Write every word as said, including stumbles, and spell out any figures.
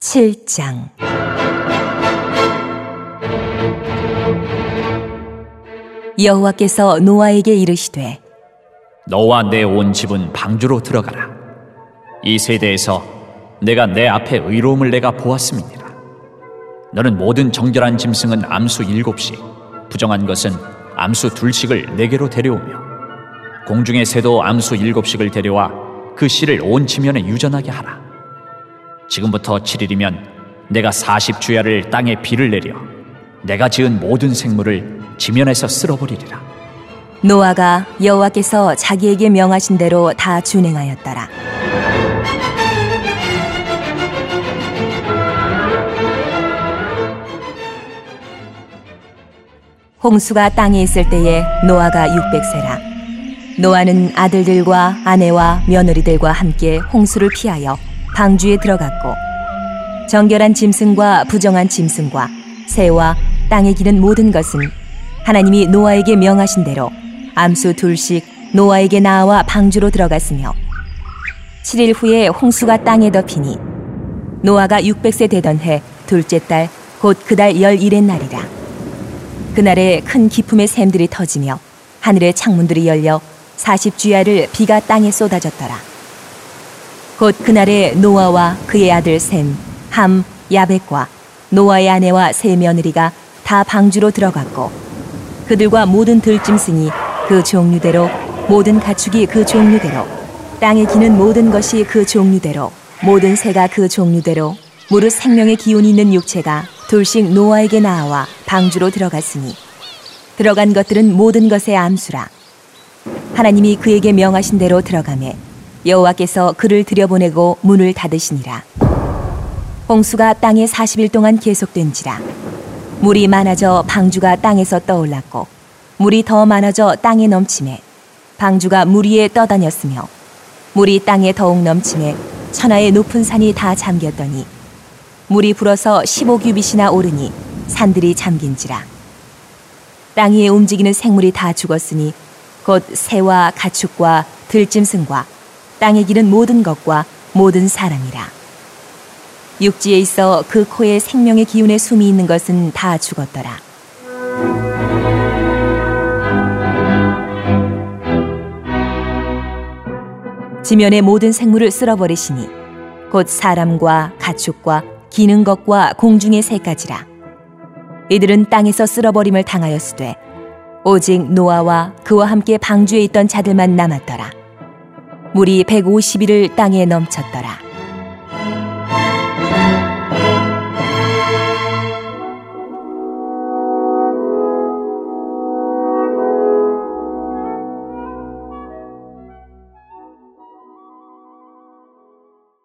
칠 장. 여호와께서 노아에게 이르시되 너와 내 온 집은 방주로 들어가라. 이 세대에서 내가 내 앞에 의로움을 내가 보았음이니라. 너는 모든 정결한 짐승은 암수 일곱씩, 부정한 것은 암수 둘씩을 내게로 데려오며 공중의 새도 암수 일곱씩을 데려와 그 씨를 온 지면에 유전하게 하라. 지금부터 칠 일이면 내가 사십 주야를 땅에 비를 내려 내가 지은 모든 생물을 지면에서 쓸어버리리라. 노아가 여호와께서 자기에게 명하신 대로 다 준행하였더라. 홍수가 땅에 있을 때에 노아가 육백 세라. 노아는 아들들과 아내와 며느리들과 함께 홍수를 피하여 방주에 들어갔고 정결한 짐승과 부정한 짐승과 새와 땅에 기는 모든 것은 하나님이 노아에게 명하신 대로 암수 둘씩 노아에게 나와 방주로 들어갔으며 칠 일 후에 홍수가 땅에 덮이니 노아가 육백 세 되던 해 둘째 달 곧 그달 열일의 날이라. 그날에 큰 기품의 샘들이 터지며 하늘의 창문들이 열려 사십 주야를 비가 땅에 쏟아졌더라. 곧 그날에 노아와 그의 아들 셈, 함, 야벳과 노아의 아내와 세 며느리가 다 방주로 들어갔고 그들과 모든 들짐승이 그 종류대로 모든 가축이 그 종류대로 땅에 기는 모든 것이 그 종류대로 모든 새가 그 종류대로 무릇 생명의 기운이 있는 육체가 둘씩 노아에게 나와 방주로 들어갔으니 들어간 것들은 모든 것의 암수라. 하나님이 그에게 명하신 대로 들어가매 여호와께서 그를 들여보내고 문을 닫으시니라. 홍수가 땅에 사십 일 동안 계속된지라. 물이 많아져 방주가 땅에서 떠올랐고 물이 더 많아져 땅에 넘치매 방주가 물 위에 떠다녔으며 물이 땅에 더욱 넘치매 천하의 높은 산이 다 잠겼더니 물이 불어서 십오 규빗이나 오르니 산들이 잠긴지라. 땅 위에 움직이는 생물이 다 죽었으니 곧 새와 가축과 들짐승과 땅에 기는 모든 것과 모든 사람이라. 육지에 있어 그 코에 생명의 기운의 숨이 있는 것은 다 죽었더라. 지면의 모든 생물을 쓸어버리시니 곧 사람과 가축과 기는 것과 공중의 새까지라. 이들은 땅에서 쓸어버림을 당하였으되 오직 노아와 그와 함께 방주에 있던 자들만 남았더라. 물이 백오십 일을 땅에 넘쳤더라.